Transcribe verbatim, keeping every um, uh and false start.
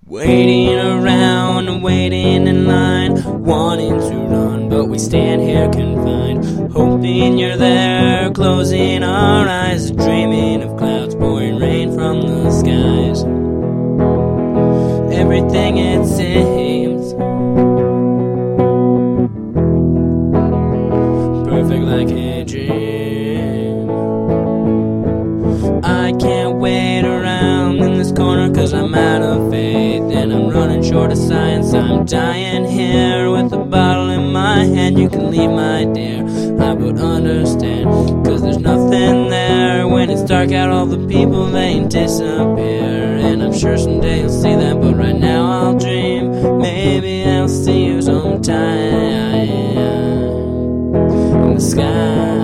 Waiting around, waiting in line, wanting to run, but we stand here confined, hoping you're there, closing our eyes, dreaming of clouds pouring rain from the skies. Everything it seems perfect like a dream. I can't wait around in this corner cause I'm out of faith and I'm running short of science. I'm dying here with a bottle in my hand. You can leave my dear, I would understand, cause there's nothing there. When it's dark out all the people they disappear, and I'm sure someday you'll see that, but right now I'll dream. Maybe I'll see you sometime in the sky.